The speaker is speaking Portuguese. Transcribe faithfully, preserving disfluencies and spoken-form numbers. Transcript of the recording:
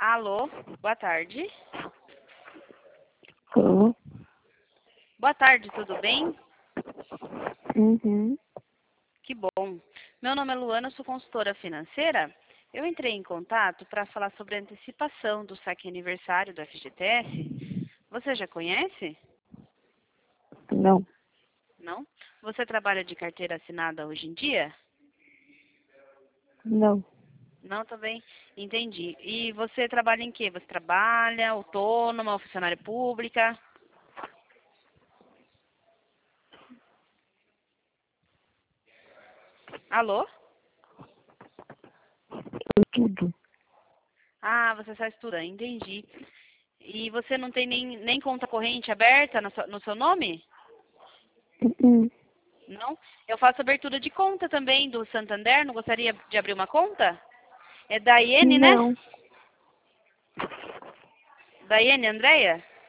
Alô, boa tarde. Alô? Boa tarde, tudo bem? Uhum. Que bom. Meu nome é Luana, sou consultora financeira. Eu entrei em contato para falar sobre a antecipação do saque aniversário do F G T S. Você já conhece? Não, Não? Você trabalha de carteira assinada hoje em dia? não. Não, também. Entendi. E você trabalha em quê? Você trabalha autônoma, ou funcionária pública? Alô? Tudo. Ah, você só estuda, entendi. E você não tem nem, nem conta corrente aberta no seu, no seu nome? Uhum. Não? Eu faço abertura de conta também do Santander, não gostaria de abrir uma conta? É da Iene, né? Não, Da Iene, Andréia?